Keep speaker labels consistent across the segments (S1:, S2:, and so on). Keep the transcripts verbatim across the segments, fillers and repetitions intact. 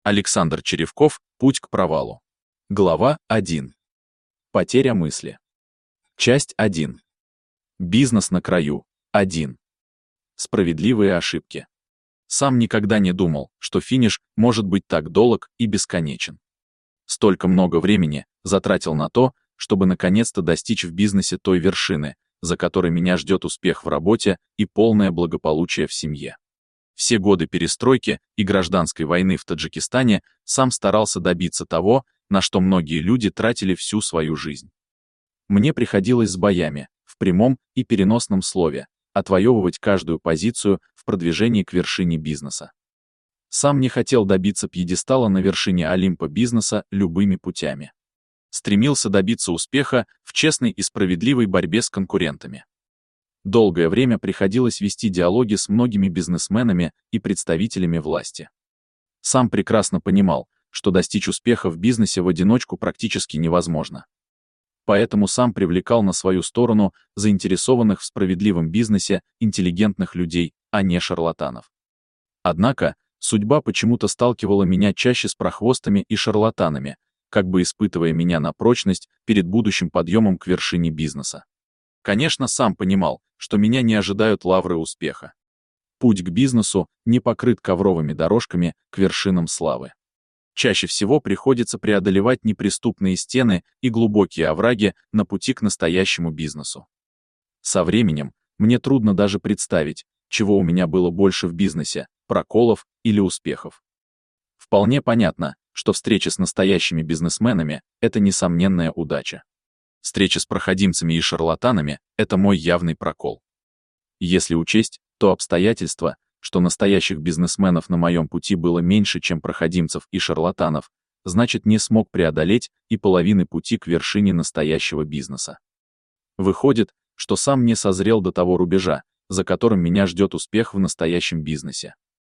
S1: Александр Черевков. Путь к провалу. Глава один. Потеря мысли. Часть один. Бизнес на краю. один. Справедливые ошибки. Сам никогда не думал, что финиш может быть так долг и бесконечен. Столько много времени затратил на то, чтобы наконец-то достичь в бизнесе той вершины, за которой меня ждет успех в работе и полное благополучие в семье. Все годы перестройки и гражданской войны в Таджикистане сам старался добиться того, на что многие люди тратили всю свою жизнь. Мне приходилось с боями, в прямом и переносном слове, отвоевывать каждую позицию в продвижении к вершине бизнеса. Сам не хотел добиться пьедестала на вершине Олимпа бизнеса любыми путями. Стремился добиться успеха в честной и справедливой борьбе с конкурентами. Долгое время приходилось вести диалоги с многими бизнесменами и представителями власти. Сам прекрасно понимал, что достичь успеха в бизнесе в одиночку практически невозможно. Поэтому сам привлекал на свою сторону заинтересованных в справедливом бизнесе интеллигентных людей, а не шарлатанов. Однако, судьба почему-то сталкивала меня чаще с прохвостами и шарлатанами, как бы испытывая меня на прочность перед будущим подъемом к вершине бизнеса. Конечно, сам понимал, что меня не ожидают лавры успеха. Путь к бизнесу не покрыт ковровыми дорожками к вершинам славы. Чаще всего приходится преодолевать неприступные стены и глубокие овраги на пути к настоящему бизнесу. Со временем мне трудно даже представить, чего у меня было больше в бизнесе – проколов или успехов. Вполне понятно, что встреча с настоящими бизнесменами – это несомненная удача. Встреча с проходимцами и шарлатанами – это мой явный прокол. Если учесть то обстоятельство, что настоящих бизнесменов на моем пути было меньше, чем проходимцев и шарлатанов, значит, не смог преодолеть и половины пути к вершине настоящего бизнеса. Выходит, что сам не созрел до того рубежа, за которым меня ждет успех в настоящем бизнесе.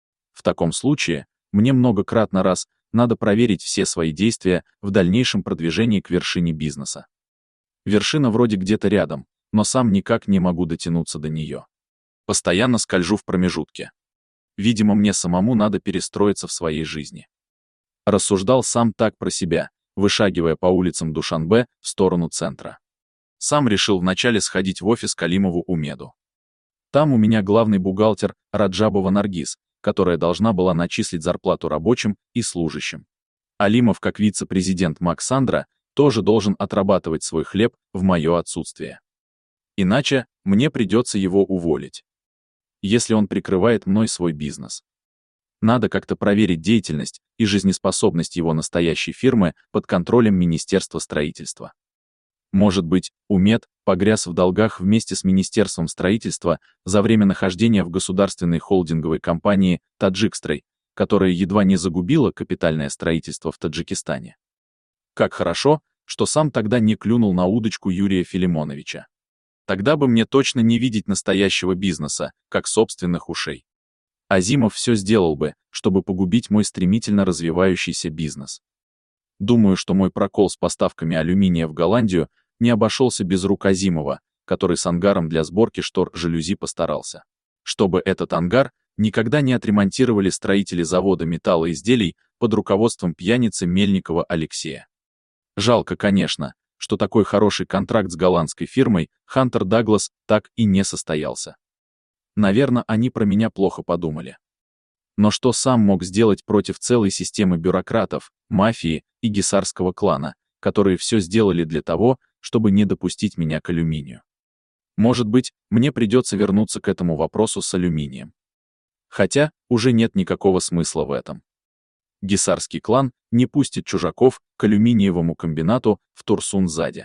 S1: В таком случае, мне многократно раз надо проверить все свои действия в дальнейшем продвижении к вершине бизнеса. Вершина вроде где-то рядом, но сам никак не могу дотянуться до нее. Постоянно скольжу в промежутке. Видимо, мне самому надо перестроиться в своей жизни. Рассуждал сам так про себя, вышагивая по улицам Душанбе в сторону центра. Сам решил вначале сходить в офис к Алимову Умеду. Там у меня главный бухгалтер Раджабова Наргиз, которая должна была начислить зарплату рабочим и служащим. Алимов, как вице-президент Максандра, тоже должен отрабатывать свой хлеб в мое отсутствие. Иначе мне придется его уволить, если он прикрывает мной свой бизнес. Надо как-то проверить деятельность и жизнеспособность его настоящей фирмы под контролем Министерства строительства. Может быть, Умед погряз в долгах вместе с Министерством строительства за время нахождения в государственной холдинговой компании «Таджикстрой», которая едва не загубила капитальное строительство в Таджикистане. Как хорошо, что сам тогда не клюнул на удочку Юрия Филимоновича. Тогда бы мне точно не видеть настоящего бизнеса, как собственных ушей. Азимов все сделал бы, чтобы погубить мой стремительно развивающийся бизнес. Думаю, что мой прокол с поставками алюминия в Голландию не обошелся без рук Азимова, который с ангаром для сборки штор-жалюзи постарался. Чтобы этот ангар никогда не отремонтировали строители завода металлоизделий под руководством пьяницы Мельникова Алексея. Жалко, конечно, что такой хороший контракт с голландской фирмой Хантер Даглас так и не состоялся. Наверное, они про меня плохо подумали. Но что сам мог сделать против целой системы бюрократов, мафии и гисарского клана, которые все сделали для того, чтобы не допустить меня к алюминию? Может быть, мне придется вернуться к этому вопросу с алюминием. Хотя, уже нет никакого смысла в этом. Гисарский клан не пустит чужаков к алюминиевому комбинату в Турсун-Заде,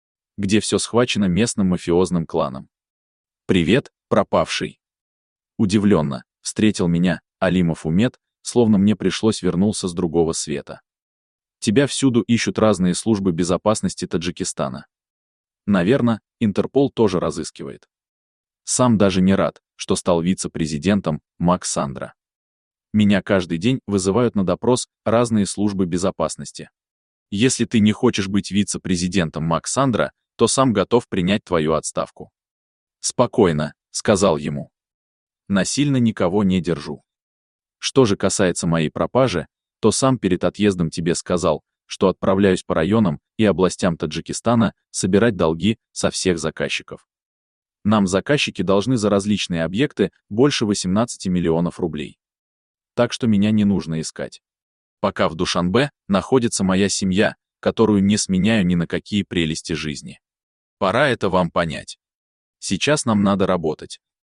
S1: где все схвачено местным мафиозным кланом. «Привет, пропавший!» Удивленно встретил меня Алимов Умед, словно мне пришлось вернуться с другого света. «Тебя всюду ищут разные службы безопасности Таджикистана. Наверное, Интерпол тоже разыскивает. Сам даже не рад, что стал вице-президентом Максандра. Меня каждый день вызывают на допрос разные службы безопасности. Если ты не хочешь быть вице-президентом Максандра, то сам готов принять твою отставку». «Спокойно», — сказал ему. «Насильно никого не держу. Что же касается моей пропажи, то сам перед отъездом тебе сказал, что отправляюсь по районам и областям Таджикистана собирать долги со всех заказчиков. Нам заказчики должны за различные объекты больше восемнадцати миллионов рублей. Так что меня не нужно искать. Пока в Душанбе находится моя семья, которую не сменяю ни на какие прелести жизни. Пора это вам понять. Сейчас нам надо работать,